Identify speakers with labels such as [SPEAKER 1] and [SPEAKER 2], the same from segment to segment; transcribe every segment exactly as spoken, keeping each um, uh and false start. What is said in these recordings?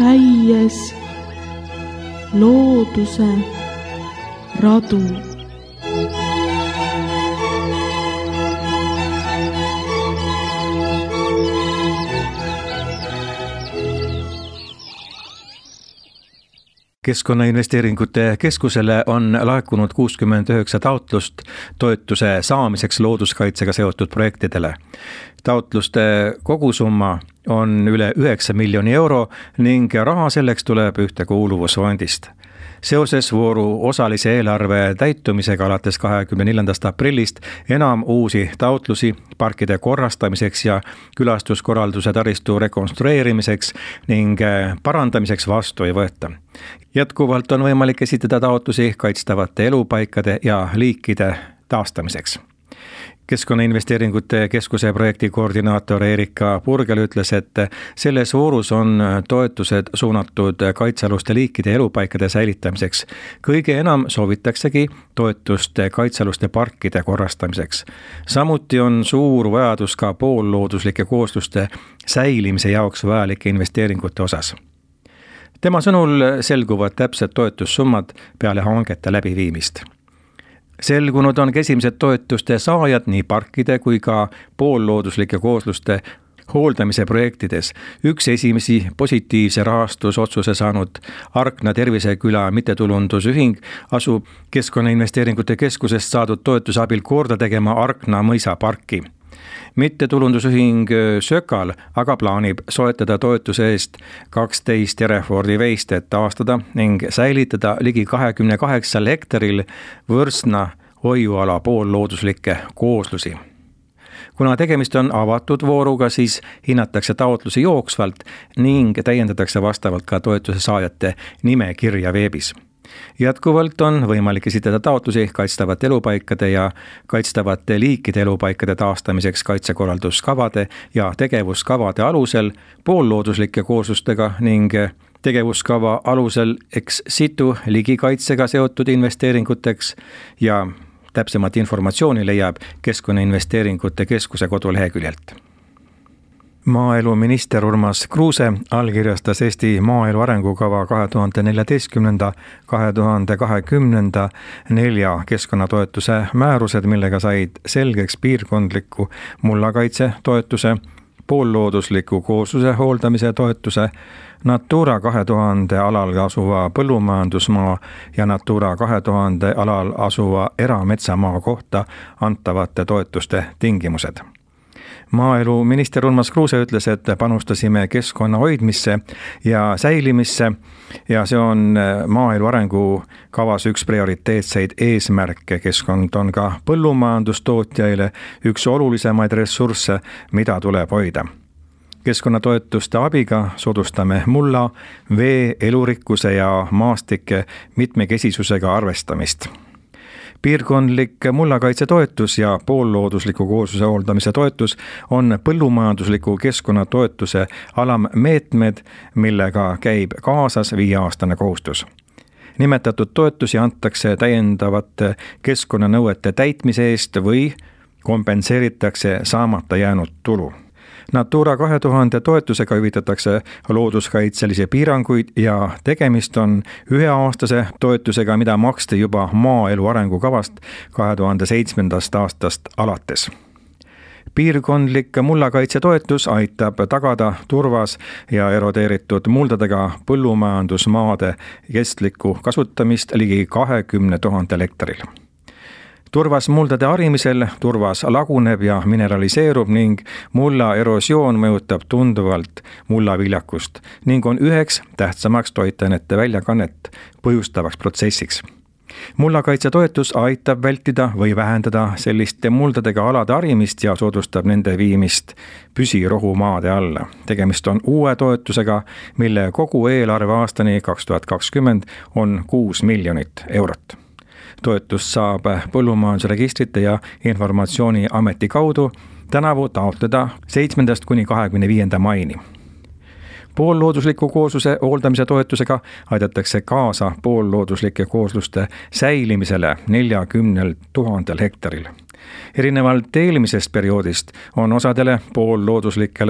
[SPEAKER 1] käies looduse radu.
[SPEAKER 2] Keskkonnainvesteeringute keskusele on laekunud kuuskümmend üheksa taotlust toetuse saamiseks looduskaitsega seotud projektidele. Taotluste kogusumma on üle üheksa miljoni euro ning raha selleks tuleb Ühtekuuluvusfondist. Seoses vooru osalise eelarve täitumisega alates kahekümne neljandast aprillist enam uusi taotlusi parkide korrastamiseks ja külastuskorralduse taristu rekonstrueerimiseks ning parandamiseks vastu ei võeta. Jätkuvalt on võimalik esitada taotlusi kaitstavate elupaikade ja liikide taastamiseks. Keskkonnainvesteeringute keskuse projekti koordinaator Erika Purgel ütles, et selles voorus on toetused suunatud kaitsealuste liikide elupaikade säilitamiseks. Kõige enam soovitaksegi toetust kaitsealuste parkide korrastamiseks. Samuti on suur vajadus ka poollooduslike koosluste säilimise jaoks vajalike investeeringute osas. Tema sõnul selguvad täpsed toetussummad peale hangete läbiviimist. Selgunud on esimesed toetuste saajad nii parkide kui ka poollooduslike koosluste hooldamise projektides. Üks esimesi positiivse rahastusotsuse saanud Arkna Terviseküla mittetulundusühing asub Keskkonnainvesteeringute keskusest saadud toetuse abil korda tegema Arkna mõisaparki. Mittetulundusühing Sökal aga plaanib soetada toetuse eest kaksteist Herefordi veist, et taastada ning säilitada ligi kahekümne kaheksal hektaril Võrsna hoiuala poollooduslikke kooslusi. Kuna tegemist on avatud vooruga, siis hinnatakse taotlusi jooksvalt ning täiendatakse vastavalt ka toetuse saajate nimekirja veebis. Jätkuvalt on võimalik esitada taotlusi kaitstavate elupaikade ja kaitstavate liikide elupaikade taastamiseks kaitsekorralduskavade ja tegevuskavade alusel poollooduslike kooslustega ning tegevuskava alusel ex situ ligikaitsega seotud investeeringuteks ja täpsemat informatsiooni leiab Keskkonnainvesteeringute keskuse koduleheküljelt. Maaeluminister Urmas Kruuse allkirjastas Eesti maaelu arengukava kahe tuhande neljateistkümnenda – kahe tuhande kahekümnenda nelja keskkonnatoetuse määrused, millega said selgeks piirkondliku mullakaitse toetuse, poolloodusliku koosluse hooldamise toetuse, Natura kahe tuhande alal asuva põllumajandusmaa ja Natura kahe tuhande alal asuva erametsamaa kohta antavate toetuste tingimused. Maaeluminister Urmas Kruuse ütles, et panustasime keskkonna hoidmisse ja säilimisse ja see on maaelu arengukavas üks prioriteetseid eesmärke. Keskkond on ka põllumajandustootjaile üks olulisemaid ressursse, mida tuleb hoida. Keskkonnatoetuste abiga soodustame mulla, vee, elurikkuse ja maastike mitmekesisusega arvestamist. Piirkondlik mullakaitse toetus ja poolloodusliku koosluse hooldamise toetus on põllumajandusliku keskkonnatoetuse alammeetmed, millega käib kaasas viieaastane kohustus. Nimetatud toetusi antakse täiendavate keskkonnanõuete täitmise eest või kompenseeritakse saamata jäänud tulu. Natura kahe tuhande toetusega hüvitatakse looduskaitselisi piiranguid ja tegemist on üheaastase toetusega, mida maksti juba maaelu arengukavast kahe tuhande seitsmendast aastast alates. Piirkondlik mullakaitse toetus aitab tagada turvas ja erodeeritud muldadega põllumajandusmaade kestlikku kasutamist ligi kahekümne tuhandel hektaril. Turvas muldade harimisel turvas laguneb ja mineraliseerub ning mulla erosioon mõjutab tunduvalt mullaviljakust ning on üheks tähtsamaks toitainete väljakannet põhjustavaks protsessiks. Mullakaitse toetus aitab vältida või vähendada selliste muldadega alade harimist ja soodustab nende viimist püsirohumaade alla. Tegemist on uue toetusega, mille kogu eelarve aastani kaks tuhat kakskümmend on kuus miljonit eurot. Toetust saab põllumajandusregistrite ja informatsiooni ameti kaudu tänavu taotleda seitsmendast kuni kahekümne viienda maini. Poolloodusliku koosluse hooldamise toetusega aidatakse kaasa poollooduslike koosluste säilimisele neljakümnel tuhandel hektaril. Erinevalt eelmisest perioodist on osadele poollooduslikele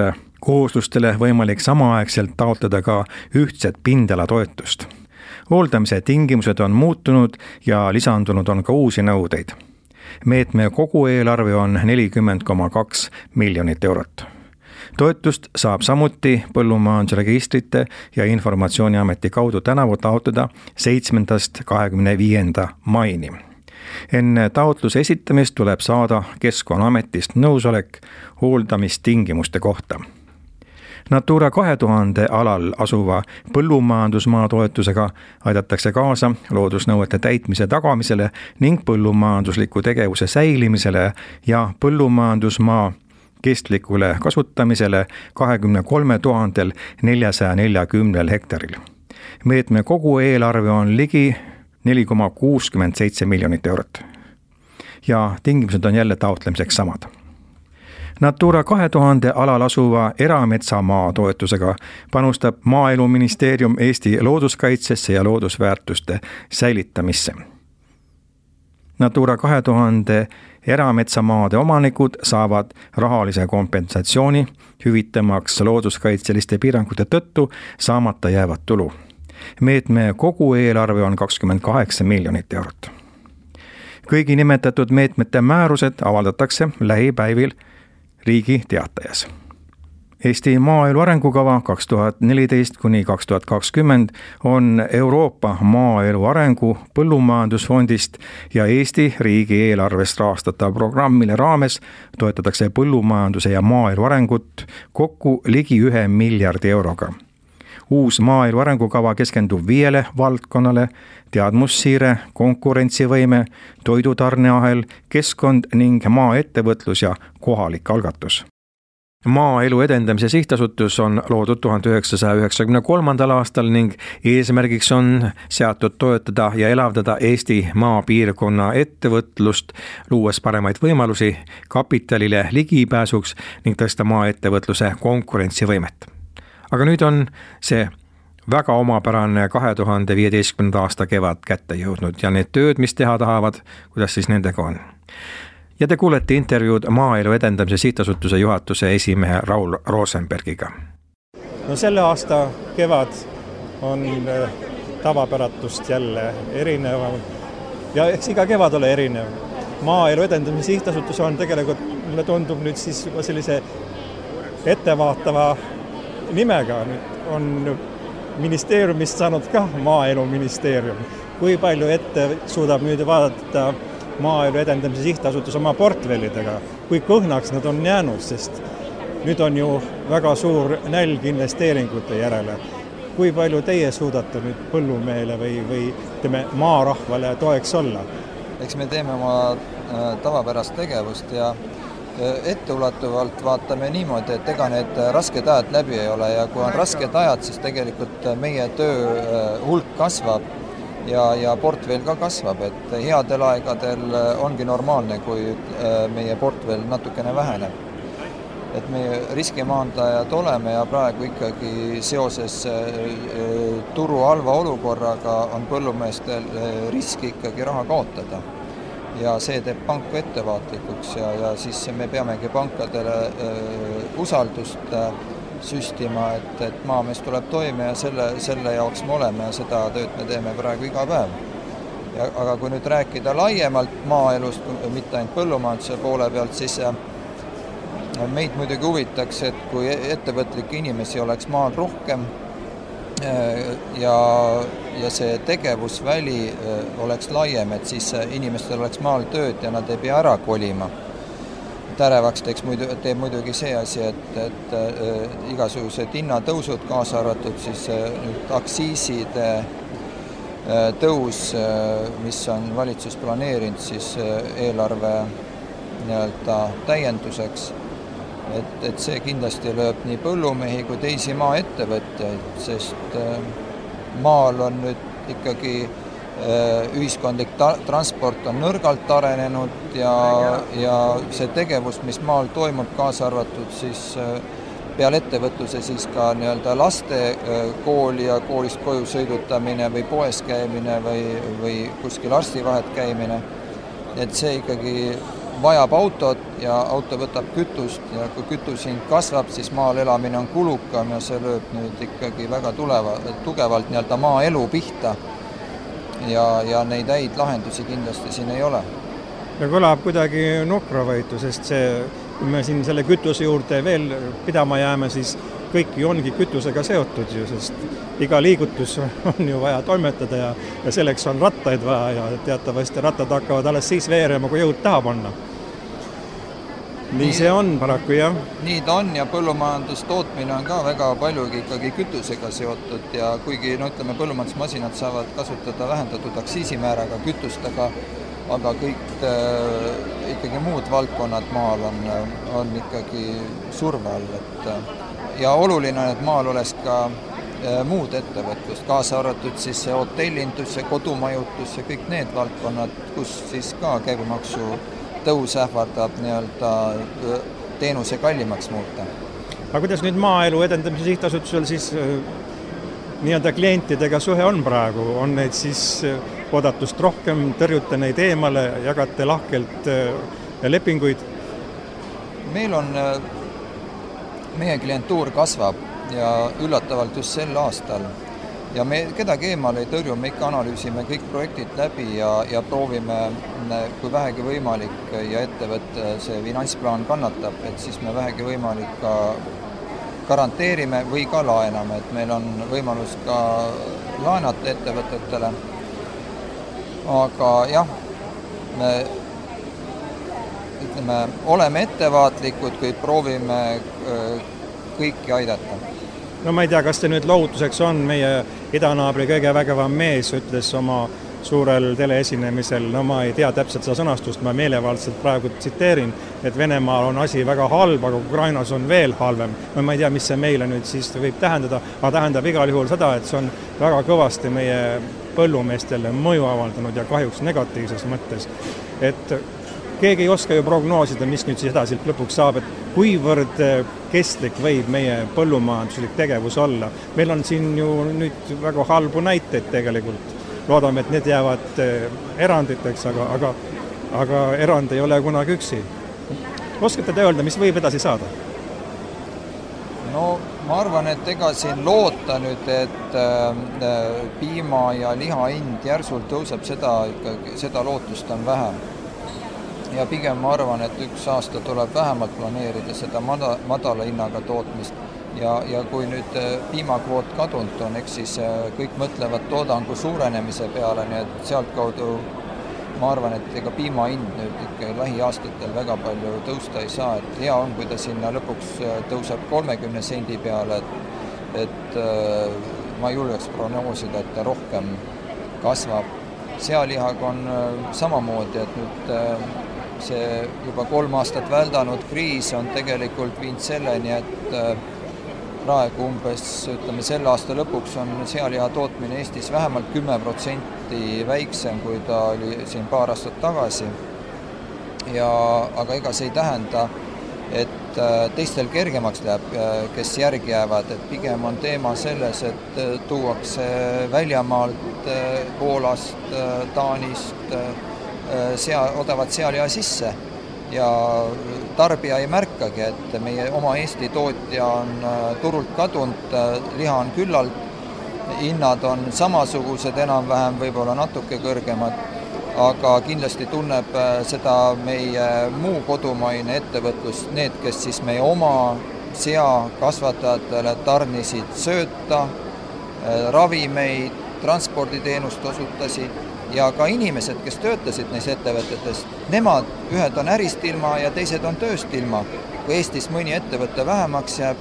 [SPEAKER 2] kooslustele võimalik samaaegselt taotleda ka ühtset pindalatoetust. Hooldamise tingimused on muutunud ja lisandunud on ka uusi nõudeid. Meetme kogu eelarve on nelikümmend koma kaks miljonit eurot. Toetust saab samuti Põllumajandusregistrite ja Informatsiooniameti kaudu tänavu taotleda seitsmendast kahekümne viienda maini. Enne taotluse esitamist tuleb saada Keskkonnaametist nõusolek hooldamistingimuste kohta. Natura kahe tuhande alal asuva põllumajandusmaa toetusega aidatakse kaasa loodusnõuete täitmise tagamisele ning põllumajandusliku tegevuse säilimisele ja põllumajandusmaa kestlikule kasutamisele kahekümne kolme tuhandel neljasaja neljakümnel hektaril. Meetme kogu eelarve on ligi neli koma kuuskümmend seitse miljonit eurot. Ja tingimused on jälle taotlemiseks samad. Natura kahe tuhande alal asuva erametsamaa toetusega panustab Maaeluministeerium Eesti looduskaitsesse ja loodusväärtuste säilitamisse. Natura kahe tuhande erametsamaade omanikud saavad rahalise kompensatsiooni hüvitamaks looduskaitseliste piirangute tõttu saamata jäävat tulu. Meetme kogu eelarve on kakskümmend kaheksa miljonit eurot. Kõigi nimetatud meetmete määrused avaldatakse lähipäivil Riigi Teatajas. Eesti maaelu arengukava kaks tuhat neliteist kuni kaks tuhat kakskümmend on Euroopa Maaelu Arengu Põllumajandusfondist ja Eesti riigieelarvest rahastatav programm, mille raames toetatakse põllumajanduse ja maaelu arengut kokku ligi ühe miljardi euroga. Uus maaelu arengukava keskendub viiele valdkonnale: teadmussiire, konkurentsivõime, toidutarneahel, keskkond ning maaettevõtlus ja kohalik algatus. Maaelu edendamise sihtasutus on loodud tuhande üheksasaja üheksakümne kolmandal aastal ning eesmärgiks on seatud toetada ja elavdada Eesti maapiirkonna ettevõtlust, luues paremaid võimalusi kapitalile ligipääsuks ning tõsta maaettevõtluse konkurentsivõimet. Aga nüüd on see väga omapärane kahe tuhande viieteistkümnenda aasta kevad kätte jõudnud ja need tööd, mis teha tahavad, kuidas siis nendega on. Ja te kuulete intervjuud Maaelu edendamise sihtasutuse juhatuse esimehe Raul Rosenbergiga.
[SPEAKER 3] No selle aasta kevad on tavapäratust jälle erinev ja eks iga kevad ole erinev. Maaelu edendamise sihtasutus on tegelikult, mulle tundub nüüd siis juba sellise ettevaatava nimega. Nüüd on ministeeriumist saanud ka Maaeluministeerium. Kui palju ette suudab nüüd vaadata Maaelu edendamise sihtasutus oma portfellidega, kui kõhnaks nad on jäänud, sest nüüd on ju väga suur nälg investeeringute järele. Kui palju teie suudate nüüd põllumehele või, või teeme maarahvale toeks olla?
[SPEAKER 4] Eks me teeme oma tavapärast tegevust ja etteulatuvalt vaatame niimoodi, et ega need rasked ajad läbi ei ole ja kui on rasked ajad, siis tegelikult meie töö hulk kasvab ja, ja portfell ka kasvab, et headel aegadel ongi normaalne, kui meie portfell natukene väheneb. Et meie riskimaandajad oleme ja praegu ikkagi seoses turu halva olukorraga on põllumeestel riski ikkagi raha kaotada. Ja see teeb panku ettevaatlikuks ja, ja siis me peamegi pankadele äh, usaldust äh, süstima, et, et maamees tuleb toime ja selle, selle jaoks me oleme ja seda tööd me teeme praegu iga päev. Ja, aga kui nüüd rääkida laiemalt maaelust, mitte ainult põllumajanduse poole pealt, siis äh, meid muidugi huvitaks, et kui ettevõtlikke inimesi oleks maal rohkem ja, ja see tegevusväli oleks laiem, et siis inimestel oleks maal tööd ja nad ei pea ära kolima. Tärevaks teeks muidu, teeb muidugi see asi, et, et äh, igasugused hinnatõusud kaasa arvatud, siis äh, nüüd aksiiside äh, tõus, äh, mis on valitsus planeerinud siis äh, eelarve nii-öelda täienduseks. Et, et see kindlasti lööb nii põllumehi kui teisi maaettevõtteid, sest maal on nüüd ikkagi ühiskondlik ta- transport on nõrgalt arenenud ja, ja see tegevus, mis maal toimub, kaasa arvatud siis peale ettevõtluse siis ka nii-öelda laste kooli ja koolist koju sõidutamine või poes käimine või, või kuskil arsti vahet käimine, et see ikkagi vajab autot ja auto võtab kütust ja kui kütushind kasvab, siis maal elamine on kulukam ja see lööb nüüd ikkagi väga tuleva, tugevalt nii-öelda maaelu pihta ja, ja neid häid lahendusi kindlasti siin ei ole.
[SPEAKER 3] Ja kõlab kuidagi nuhkravõitu, sest see, kui me siin selle kütuse juurde veel pidama jääme, siis kõik ju ongi kütusega seotud ju, sest iga liigutus on ju vaja toimetada ja, ja selleks on rattaid vaja ja teatavasti rattad hakkavad alles siis veerema, kui jõud taha panna. Nii, nii see on paraku, jah.
[SPEAKER 4] Nii ta on ja põllumajandustootmine on ka väga paljugi ikkagi kütusega seotud ja kuigi no, ütleme, põllumajandusmasinad saavad kasutada vähendatud aksiisimääraga kütust, aga, aga kõik äh, ikkagi muud valdkonnad maal on, on ikkagi surve all, et ja oluline on, et maal oleks ka muud ettevõtlust, kaasa arvatud siis see hotellindus ja kodumajutus ja kõik need valdkonnad, kus siis ka käibemaksu tõus ähvardab nii-öelda teenuse kallimaks muuta.
[SPEAKER 3] Aga kuidas nüüd Maaelu Edendamise Sihtasutusel siis nii-öelda klientidega suhe on praegu? On neid siis oodatust rohkem, tõrjute neid eemale, jagate lahkelt lepinguid?
[SPEAKER 4] Meil on meie klientuur kasvab ja üllatavalt just sel aastal. Ja me kedagi eemale ei tõrju, me ikka analüüsime kõik projektid läbi ja, ja proovime, kui vähegi võimalik ja ettevõtte see finantsplaan kannatab, et siis me vähegi võimalik ka garanteerime või ka laename, et meil on võimalus ka laenata ettevõtetele. Aga jah, me ütleme, oleme ettevaatlikud, kui proovime kõiki aidata.
[SPEAKER 3] No ma ei tea, kas see nüüd lohutuseks on, meie idanaabri kõige vägevam mees ütles oma suurel teleesinemisel, no ma ei tea täpselt seda sõnastust, ma meelevaldselt praegu tsiteerin, et Venemaal on asi väga halb, aga Ukrainas on veel halvem. No ma ei tea, mis see meile nüüd siis võib tähendada, aga tähendab igal juhul seda, et see on väga kõvasti meie põllumeestele mõju avaldanud ja kahjuks negatiivses mõttes. Et keegi ei oska ju prognoosida, mis nüüd siis edasi lõpuks saab, et kuivõrd kestlik võib meie põllumajanduslik tegevus olla. Meil on siin ju nüüd väga halbu näiteid tegelikult. Loodame, et need jäävad eranditeks, aga, aga, aga erand ei ole kunagi üksi. Oskate te öelda, mis võib edasi saada?
[SPEAKER 4] No ma arvan, et ega siin loota nüüd, et piima ja liha hind järsult tõuseb, seda, seda lootust on vähem. Ja pigem ma arvan, et üks aasta tuleb vähemalt planeerida seda madala hinnaga tootmist ja, ja kui nüüd piimakvoot kadunud on, eks siis kõik mõtlevad toodangu suurenemise peale, nii et sealt kaudu ma arvan, et ega piima hind nüüd ikka lähiaastatel väga palju tõusta ei saa, et hea on, kui ta sinna lõpuks tõuseb kolmekümne sendi peale, et, et ma julgeks prognoosida, et ta rohkem kasvab. Sealihaga on samamoodi, et nüüd see juba kolm aastat väldanud kriis on tegelikult viinud selleni, et praegu umbes, ütleme, selle aasta lõpuks on sealiha tootmine Eestis vähemalt kümme protsenti väiksem, kui ta oli siin paar aastat tagasi. Ja, aga ega see ei tähenda, et teistel kergemaks läheb, kes järgi jäävad, et pigem on teema selles, et tuuakse väljamaalt, Poolast, Taanist, sea, odavat sealiha sisse ja tarbija ei märkagi, et meie oma Eesti tootja on turult kadunud, liha on küllalt, hinnad on samasugused, enam-vähem võib-olla natuke kõrgemad, aga kindlasti tunneb seda meie muu kodumaine ettevõtlus, need, kes siis meie oma sea kasvatajatele tarnisid sööta, ravimeid, transporditeenust osutasid, ja ka inimesed, kes töötasid neis ettevõtetes, nemad ühed on ärist ilma ja teised on tööst ilma. Kui Eestis mõni ettevõte vähemaks jääb,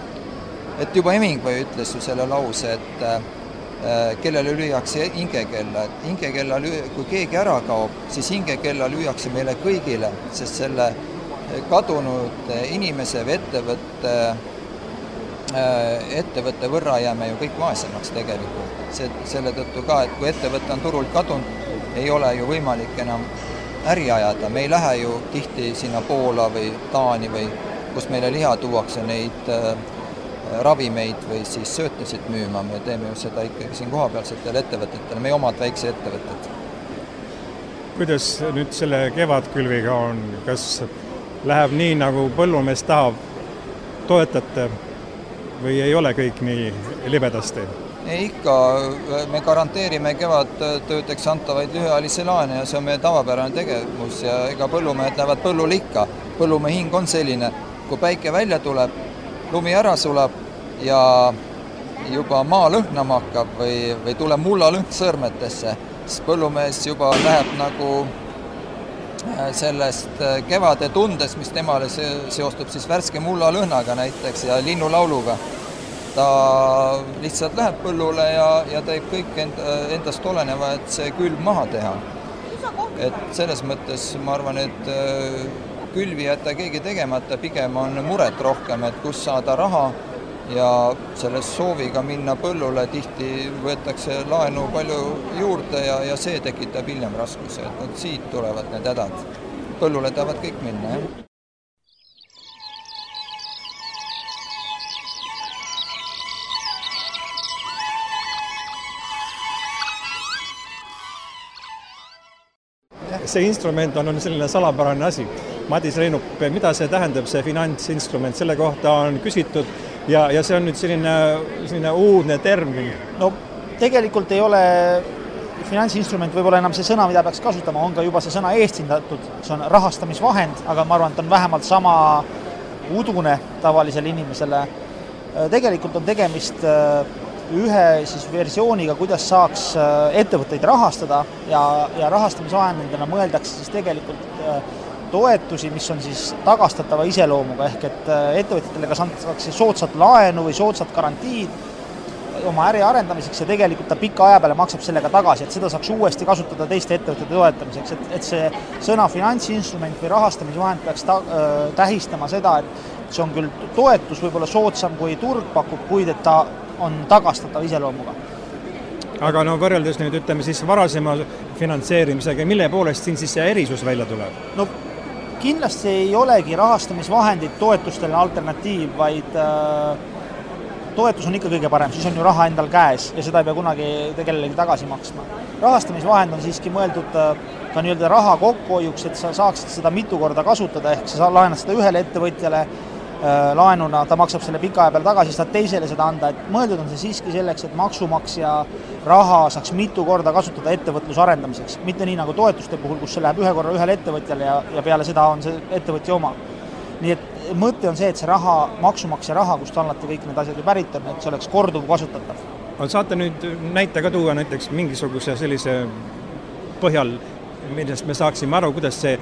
[SPEAKER 4] et juba Hemingway ütles ju selle lause, et äh, kellele lüüakse hingekella, et hingekella, kui keegi ära kaob, siis hingekella lüüakse meile kõigile, sest selle kadunud inimese või ettevõtte ettevõtte võrra jääme ju kõik vaesemaks tegelikult. See, selle tõttu ka, et kui ettevõtte on turult kadunud, ei ole ju võimalik enam äri ajada. Me ei lähe ju tihti sinna Poola või Taani või kus meile liha tuuakse neid äh, ravimeid või siis söötnesid müüma. Me teeme ju seda ikkagi siin kohapealsetele ettevõtetele, meie omad väikse ettevõtted.
[SPEAKER 3] kuidas nüüd selle kevadkülviga on, kas läheb nii, nagu põllumees tahab, toetate või ei ole kõik nii libedasti?
[SPEAKER 4] Ikka me garanteerime kevadtöödeks antavaid lühiajalisi laene ja see on meie tavapärane tegevus ja ega põllumehed lähevad põllule ikka. Põllumehe hing on selline, kui päike välja tuleb, lumi ära sulab ja juba maa lõhnama hakkab või, või tuleb mulla lõhn sõrmetesse, siis põllumees juba läheb nagu sellest kevade tundes, mis temale seostub siis värske mulla lõhnaga näiteks ja linnulauluga. Ta lihtsalt läheb põllule ja, ja teeb kõik end, endast oleneva, et see külv maha teha. Et selles mõttes ma arvan, et külvi jätta keegi tegemata, pigem on muret rohkem, et kus saada raha ja selles sooviga minna põllule tihti võetakse laenu palju juurde ja, ja see tekitab hiljem raskuse. Et no, siit tulevad need hädad. Põllule tahavad kõik minna, jah.
[SPEAKER 3] See instrument on, on selline salapärane asi. Madis Reinup, mida see tähendab, see finantsinstrument, selle kohta on küsitud ja, ja see on nüüd selline, selline uudne termin.
[SPEAKER 5] No tegelikult ei ole finantsinstrument võib-olla enam see sõna, mida peaks kasutama, on ka juba see sõna eestindatud, see on rahastamisvahend, aga ma arvan, et on vähemalt sama udune tavalisele inimesele. Tegelikult on tegemist ühe siis versiooniga, kuidas saaks ettevõtteid rahastada ja, ja rahastamisvahendina mõeldakse siis tegelikult toetusi, mis on siis tagastatava iseloomuga, ehk et ettevõtjatele kas antakse soodsat laenu või soodsat garantiid oma äri arendamiseks ja tegelikult ta pika aja peale maksab sellega tagasi, et seda saaks uuesti kasutada teiste ettevõtjate toetamiseks, et, et see sõna finantsinstrument või rahastamisvahend peaks ta, tähistama seda, et see on küll toetus võib-olla soodsam kui turg pakub, kuid et ta on tagastatav iseloomuga.
[SPEAKER 3] Aga no võrreldes nüüd ütleme siis varasema finantseerimisega, mille poolest siin siis see erisus välja tuleb?
[SPEAKER 5] No kindlasti ei olegi rahastamisvahendid toetustele alternatiiv, vaid äh, toetus on ikka kõige parem, siis on ju raha endal käes ja seda ei pea kunagi kellelegi tagasi maksma. Rahastamisvahend on siiski mõeldud äh, ka nii-öelda raha kokkuhoiuks, et sa saaksid seda mitu korda kasutada, ehk sa laenad seda ühele ettevõtjale laenuna, ta maksab selle pika aja peal tagasi, siis ta teisele seda anda, et mõeldud on see siiski selleks, et maksumaksja raha saaks mitu korda kasutada ettevõtluse arendamiseks, mitte nii nagu toetuste puhul, kus see läheb ühe korra ühele ettevõtjale ja, ja peale seda on see ettevõtja oma. Nii et mõte on see, et see raha, maksumaksja raha, kust alati kõik need asjad ju pärit on, et see oleks korduv kasutatav.
[SPEAKER 3] Saate nüüd näite ka tuua näiteks mingisuguse sellise põhjal, millest me saaksime aru, kuidas see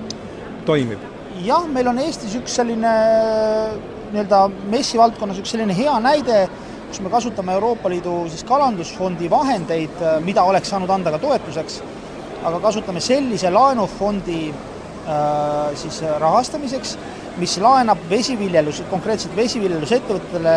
[SPEAKER 3] toimib?
[SPEAKER 5] Jah, meil on Eestis üks selline nii-öelda messi valdkonnas üks selline hea näide, kus me kasutame Euroopa Liidu siis kalandusfondi vahendeid, mida oleks saanud anda ka toetuseks, aga kasutame sellise laenufondi äh, siis rahastamiseks, mis laenab vesiviljelus, konkreetselt vesiviljelusettevõtetele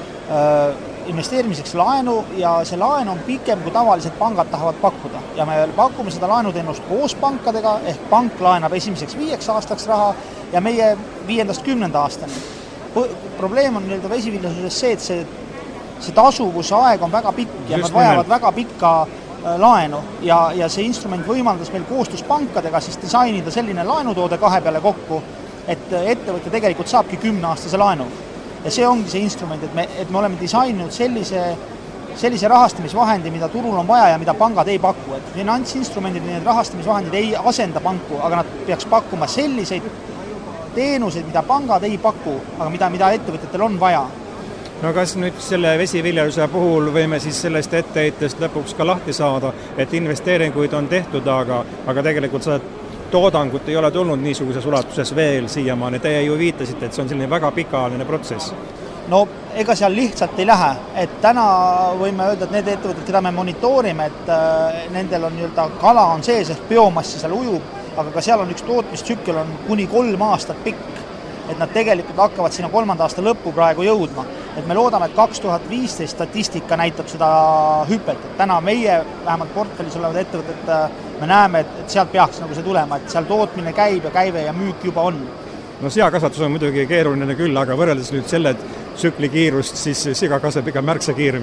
[SPEAKER 5] äh, investeerimiseks laenu ja see laen on pikem, kui tavaliselt pangad tahavad pakkuda. Ja me pakume seda laenuteenust koos pankadega, ehk pank laenab esimeseks viieks aastaks raha ja meie viiendast kümnenda aastani. Probleem on nii-öelda vesiviljeluses see, et see, see tasuvuse aeg on väga pikk ja nad vajavad väga pikka laenu ja, ja see instrument võimaldas meil koostus pankadega siis disainida selline laenutoode kahe peale kokku, et ettevõtja tegelikult saabki kümneaastase laenu. Ja see ongi see instrument, et me, et me oleme disaininud sellise, sellise rahastamisvahendi, mida turul on vaja ja mida pangad ei paku. Et finantsinstrumendid, need rahastamisvahendid ei asenda panku, aga nad peaks pakkuma selliseid teenuseid, mida pangad ei paku, aga mida, mida ettevõtjatel on vaja.
[SPEAKER 3] No kas nüüd selle vesiviljeluse puhul võime siis sellest etteheitest lõpuks ka lahti saada, et investeeringuid on tehtud, aga, aga tegelikult sa toodangut ei ole tulnud niisuguses ulatuses veel siiamaani. Teie ju viitasite, et see on selline väga pikaajaline protsess.
[SPEAKER 5] No ega seal lihtsalt ei lähe, et täna võime öelda, et need ettevõtted, keda me monitoorime, et äh, nendel on nii-öelda kala on sees, ehk biomassi seal ujub, aga ka seal on üks tootmistsükkel on kuni kolm aastat pikk, et nad tegelikult hakkavad sinna kolmanda aasta lõppu praegu jõudma. Et me loodame, et kaks tuhat viisteist statistika näitab seda hüpet, et täna meie vähemalt portfellis olevad ettevõtted, me näeme, et sealt peaks nagu see tulema, et seal tootmine käib ja käive ja müük juba on.
[SPEAKER 3] No seakasvatus on muidugi keeruline küll, aga võrreldes nüüd selle tsükli kiirust, siis siga kasvab ikka märksa kiiremini.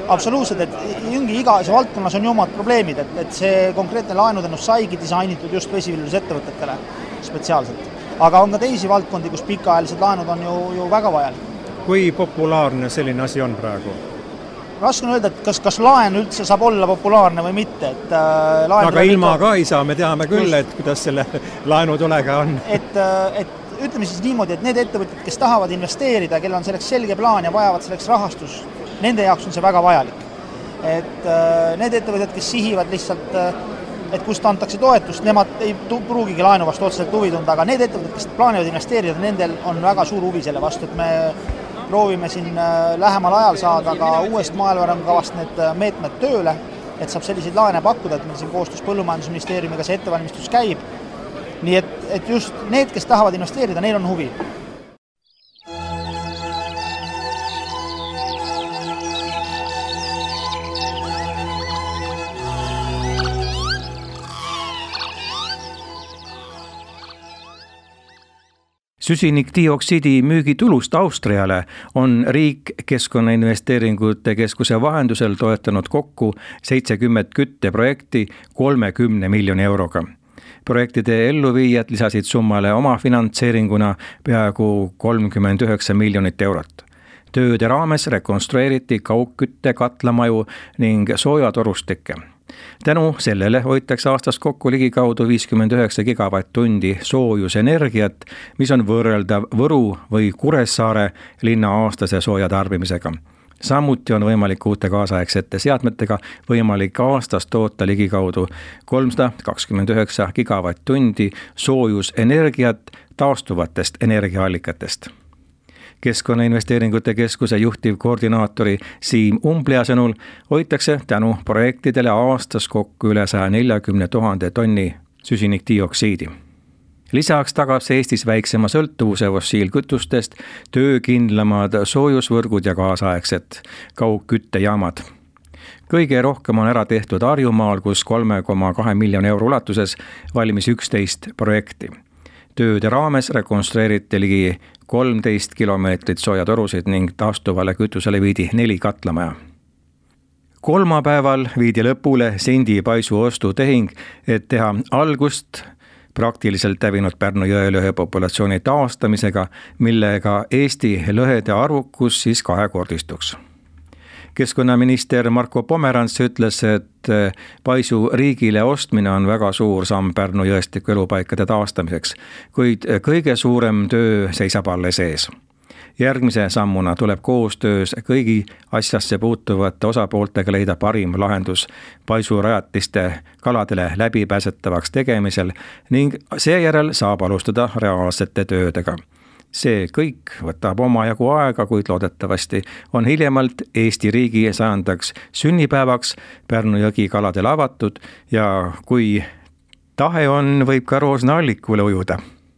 [SPEAKER 5] absoluutselt, et Jüngi igas valdkonnas on ju omad probleemid, et, et see konkreetne laenuteenus saigi disainitud just vesiviljelusettevõtetele spetsiaalselt. Aga on ka teisi valdkondi, kus pikaajalised laenud on ju, ju väga vajalik.
[SPEAKER 3] Kui populaarne selline asi on praegu?
[SPEAKER 5] Raske on öelda, et kas, kas laen üldse saab olla populaarne või mitte. Et, äh,
[SPEAKER 3] no, aga ilma ka ei saa, me teame küll, just, et kuidas selle laenutulega on.
[SPEAKER 5] Et, et ütleme siis niimoodi, et need ettevõtted, kes tahavad investeerida, kellel on selleks selge plaan ja vajavad selleks rahastus, nende jaoks on see väga vajalik. Et äh, need ettevõtted, kes sihivad lihtsalt, et kust antakse toetust, nemad ei pruugigi laenu vastu otseselt huvi tunda, aga need ettevõtted, kes plaanivad investeerida, nendel on väga suur huvi selle vastu, et me proovime siin lähemal ajal saada ka uuest maailmarangukavast need meetmed tööle, et saab selliseid laene pakkuda, et meil siin koostöös Põllumajandusministeeriumiga see ettevalmistus käib. Nii et, et just need, kes tahavad investeerida, neil on huvi.
[SPEAKER 2] Süsinikdioksiidi müügitulust Austriale on riik Keskkonnainvesteeringute Keskuse vahendusel toetanud kokku seitsekümmend kütteprojekti kolmekümne miljoni euroga. Projektide elluviijad lisasid summale oma finantseeringuna peaaegu kolmkümmend üheksa miljonit eurot. Tööde raames rekonstrueeriti kaugkütte, katlamaju ning soojatorustikke. Tänu sellele hoitakse aastas kokku ligikaudu viiskümmend üheksa gigavatt-tundi soojusenergiat, mis on võrreldav Võru või Kuressaare linna aastase sooja tarbimisega. Samuti on võimalik uute kaasaegsete seadmetega võimalik aastas toota ligikaudu kolmsada kakskümmend üheksa gigavatt-tundi soojusenergiat taastuvatest energiaallikatest. Keskkonnainvesteeringute Keskuse juhtivkoordinaatori Siim Umblea sõnul hoitakse tänu projektidele aastas kokku üle saja neljakümne tuhande tonni süsinikdioksiidi. Lisaks tagab see Eestis väiksema sõltuvuse fossiilkütustest, töökindlamad soojusvõrgud ja kaasaegsed kaugküttejaamad. Kõige rohkem on ära tehtud Harjumaal, kus kolme koma kahe miljoni euro ulatuses valmis üksteist projekti. Tööde raames rekonstrueeriti ligi kolmteist kilomeetrit soojatorusid ning taastuvale kütusele viidi neli katlamaja. Kolmapäeval viidi lõpule Sindi paisu ostutehing, et teha algust praktiliselt hävinud Pärnu jõe lõhe populatsiooni taastamisega, millega Eesti lõhede arvukus siis kahekordistuks. Keskkonnaminister Marko Pomerants ütles, et paisu riigile ostmine on väga suur samm Pärnu jõestiku elupaikade taastamiseks, kuid kõige suurem töö seisab alles ees. Järgmise sammuna tuleb koostöös kõigi asjasse puutuvate osapooltega leida parim lahendus paisurajatiste kaladele läbipääsetavaks tegemisel ning seejärel saab alustada reaalsete töödega. See kõik võtab omajagu aega, kuid loodetavasti on hiljemalt Eesti riigi sajandaks sünnipäevaks Pärnu jõgi kaladele avatud ja kui tahe on, võib ka Roosna allikule ujuda.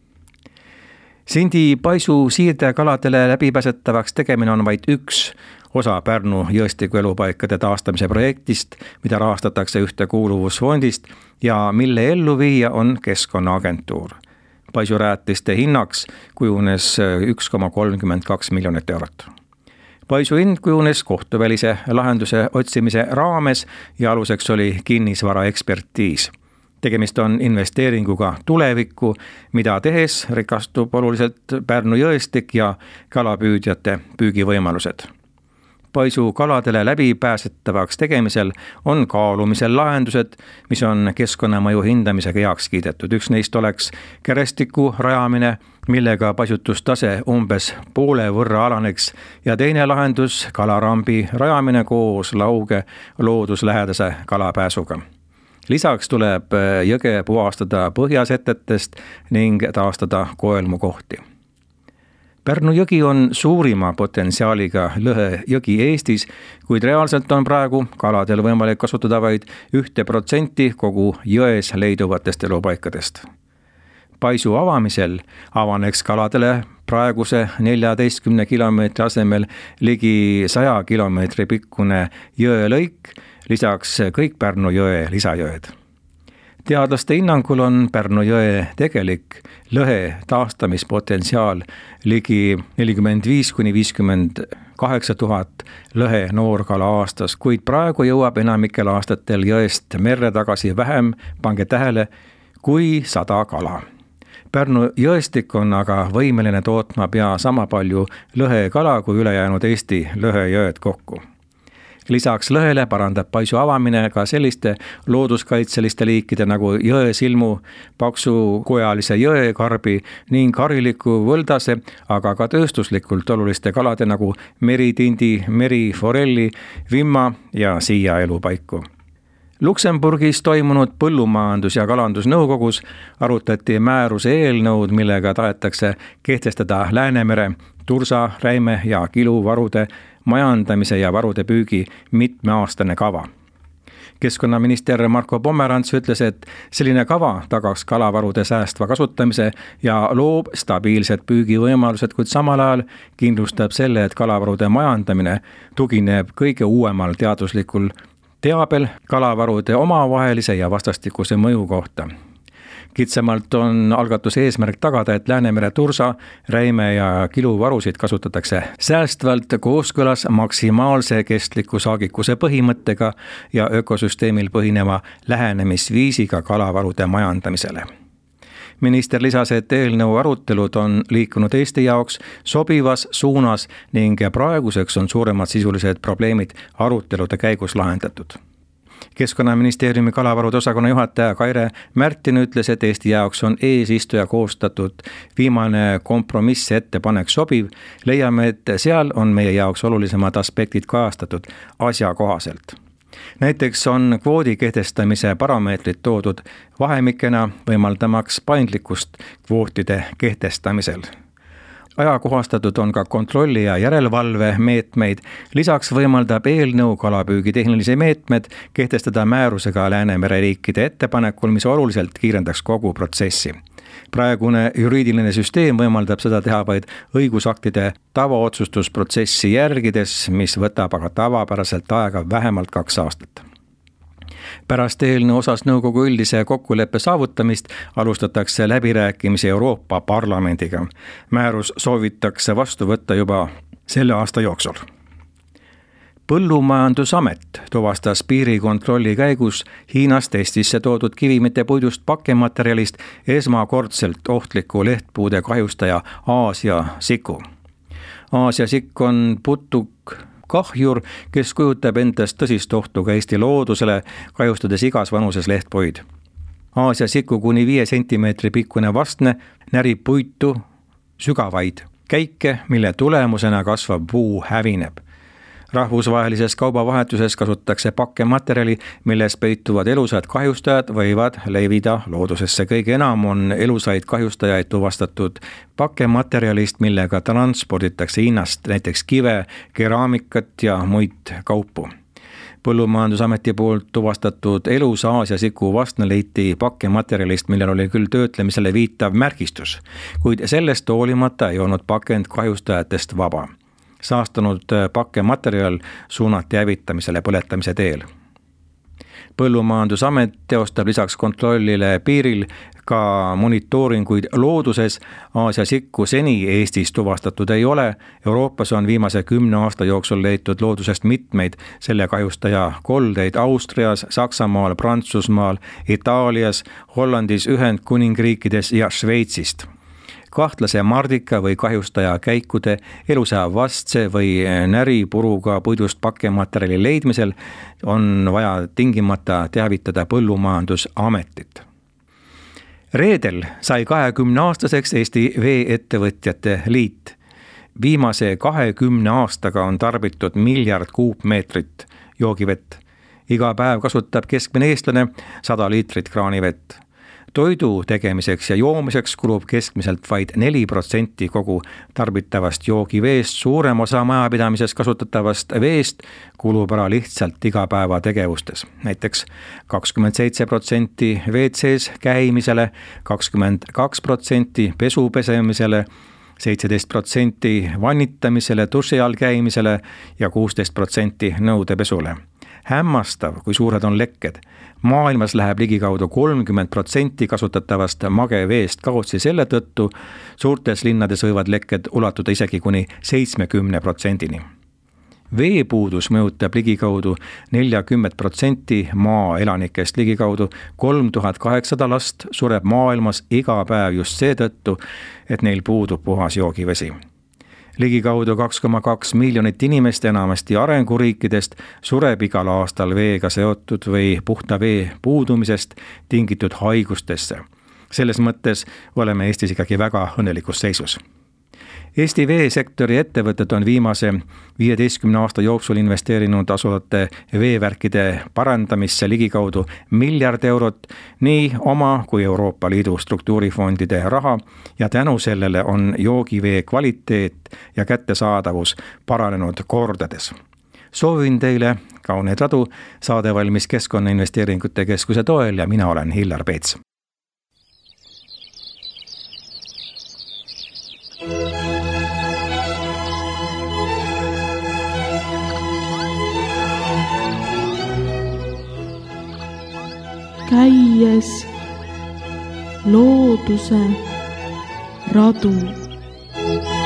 [SPEAKER 2] Sindi paisu siirde kaladele läbipääsetavaks tegemine on vaid üks osa Pärnu jõestiku elupaikade taastamise projektist, mida rahastatakse Ühtekuuluvusfondist ja mille elluviija on Keskkonnaagentuur. Paisurajatiste hinnaks kujunes üks koma kolmkümmend kaks miljonit eurot. Paisu hind kujunes kohtuvälise lahenduse otsimise raames ja aluseks oli kinnisvara ekspertiis. Tegemist on investeeringuga tulevikku, mida tehes rikastub oluliselt Pärnu jõestik ja kalapüüdjate püügivõimalused. Paisu kaladele läbipääsetavaks tegemisel on kaalumisel lahendused, mis on keskkonnamõju hindamisega heaks kiidetud. Üks neist oleks kärestiku rajamine, millega paisutustase umbes poole võrra alaneks ja teine lahendus kalarambi rajamine koos lauge looduslähedase kalapääsuga. Lisaks tuleb jõge puhastada põhjasetetest ning taastada koelmukohti. Pärnu jõgi on suurima potentsiaaliga lõhe jõgi Eestis, kuid reaalselt on praegu kaladel võimalik kasutada vaid ühte protsenti kogu jões leiduvatest elupaikadest. Paisu avamisel avaneks kaladele praeguse neljateistkümne kilomeetri asemel ligi saja kilomeetri pikkune jõelõik, lisaks kõik Pärnu jõe lisajõed. teadlaste hinnangul on Pärnu jõe tegelik lõhe taastamispotentsiaal ligi nelikümmend viis kuni viiskümmend kaheksa tuhat lõhe noorkala aastas, kuid praegu jõuab enamikel aastatel jõest merre tagasi vähem, pange tähele, kui sada kala. Pärnu jõestik on aga võimeline tootma pea sama palju lõhekala kui ülejäänud Eesti lõhejõed kokku. Lisaks lõhele parandab paisu avamine ka selliste looduskaitseliste liikide nagu jõesilmu, paksukojalise jõekarbi ning hariliku võldase, aga ka tööstuslikult oluliste kalade nagu meritindi, meriforelli, vimma ja siia elupaiku. Luksemburgis toimunud põllumajandus- ja kalandusnõukogus arutati määruse eelnõud, millega tahetakse kehtestada Läänemere, tursa, räime ja kiluvarude majandamise ja varude püügi mitmeaastane kava. Keskkonnaminister Marko Pomerants ütles, et selline kava tagaks kalavarude säästva kasutamise ja loob stabiilsed püügivõimalused, kuid samal ajal kindlustab selle, et kalavarude majandamine tugineb kõige uuemal teaduslikul teabel kalavarude omavahelise ja vastastikuse mõju kohta. Kitsamalt on algatuse eesmärk tagada, et Läänemere tursa, räime ja kiluvarusid kasutatakse säästvalt kooskõlas maksimaalse kestliku saagikuse põhimõttega ja ökosüsteemil põhineva lähenemisviisiga kalavarude majandamisele. Minister lisas, et eelnõu arutelud on liikunud Eesti jaoks sobivas suunas ning praeguseks on suuremad sisulised probleemid arutelude käigus lahendatud. Keskkonnaministeeriumi kalavarude osakonna juhataja Kaire Märtin ütles, et Eesti jaoks on eesistuja koostatud viimane kompromissettepanek sobiv. Leiame, et seal on meie jaoks olulisemad aspektid kajastatud asjakohaselt. Näiteks on kvoodi kehtestamise parameetrid toodud vahemikena, võimaldamaks paindlikkust kvootide kehtestamisel. Ajakohastatud on ka kontrolli- ja järelevalve meetmeid. Lisaks võimaldab eelnõu kalapüügi tehnilisi meetmed kehtestada määrusega Läänemere riikide ettepanekul, mis oluliselt kiirendaks kogu protsessi. Praegune juriidiline süsteem võimaldab seda teha vaid õigusaktide tavaotsustusprotsessi järgides, mis võtab aga tavapäraselt aega vähemalt kaks aastat. Pärast eelnõu osas nõukogu üldise kokkuleppe saavutamist alustatakse läbirääkimisi Euroopa Parlamendiga. Määrus soovitakse vastu võtta juba selle aasta jooksul. Põllumajandusamet tuvastas piirikontrolli käigus Hiinast Eestisse toodud kivimite puidust pakkematerjalist esmakordselt ohtliku lehtpuude kahjustaja Aasia siku. Aasia sikk on putuk kahjur, kes kujutab endast tõsist ohtu ka Eesti loodusele, kahjustades igas vanuses lehtpuid. Aasia siku kuni viie sentimeetri pikkune vastne närib puitu sügavaid käike, mille tulemusena kasvav puu hävineb. Rahvusvahelises kaubavahetuses kasutatakse pakkematerjali, milles peituvad elusad kahjustajad võivad levida loodusesse. Kõige enam on elusaid kahjustajaid tuvastatud pakkematerjalist, millega transporditakse Hiinast näiteks kive, keraamikat ja muid kaupu. Põllumajandusameti poolt tuvastatud elus Aasia siku vastne leiti pakkematerjalist, millel oli küll töötlemisele viitav märgistus, kuid sellest hoolimata ei olnud pakend kahjustajatest vaba. Saastunud pakkematerjal suunati hävitamisele põletamise teel. Põllumajandusamet teostab lisaks kontrollile piiril ka monitooringuid looduses. Aasia sikku seni Eestis tuvastatud ei ole. Euroopas on viimase kümne aasta jooksul leitud loodusest mitmeid selle kahjustaja koldeid Austrias, Saksamaal, Prantsusmaal, Itaalias, Hollandis, Ühendkuningriikides ja Šveitsist. Kahtlase mardika või kahjustaja käikude, elusa vastse või näripuruga puidust pakkematerjali leidmisel on vaja tingimata teavitada Põllumajandusametit. Reedel sai kahekümneaastaseks Eesti Vee-ettevõtjate liit. Viimase kahekümne aastaga on tarbitud miljard kuupmeetrit joogivett. Iga päev kasutab keskmine eestlane sada liitrit kraanivett. Toidu tegemiseks ja joomiseks kulub keskmiselt vaid neli protsenti kogu tarbitavast joogiveest. Suurem osa majapidamises kasutatavast veest kulub ära lihtsalt igapäeva tegevustes. Näiteks kakskümmend seitse protsenti W C-s käimisele, kakskümmend kaks protsenti pesu pesemisele, seitseteist protsenti vannitamisele, duši all käimisele ja kuusteist protsenti nõudepesule. hämmastav, kui suured on lekked. Maailmas läheb ligikaudu kolmkümmend protsenti kasutatavast mageveest kaotsi selle tõttu, suurtes linnades võivad lekked ulatuda isegi kuni seitsmekümne protsendini. Veepuudus mõjutab ligikaudu nelikümmend protsenti maa elanikest, ligikaudu kolm tuhat kaheksasada last sureb maailmas iga päev just seetõttu, et neil puudub puhas joogivesi. Ligikaudu kaks koma kaks miljonit inimest enamasti arenguriikidest sureb igal aastal veega seotud või puhta vee puudumisest tingitud haigustesse. Selles mõttes oleme Eestis ikkagi väga õnnelikus seisus. Eesti veesektori ettevõtted on viimase viieteistkümne aasta jooksul investeerinud asuvate veevärkide parandamisse ligikaudu miljard eurot nii oma kui Euroopa Liidu struktuurifondide raha ja tänu sellele on joogivee kvaliteet ja kättesaadavus paranenud kordades. Soovin teile kauneid radu, saade valmis Keskkonnainvesteeringute Keskuse toel ja mina olen Hillar Peets.
[SPEAKER 1] Käies looduse radu.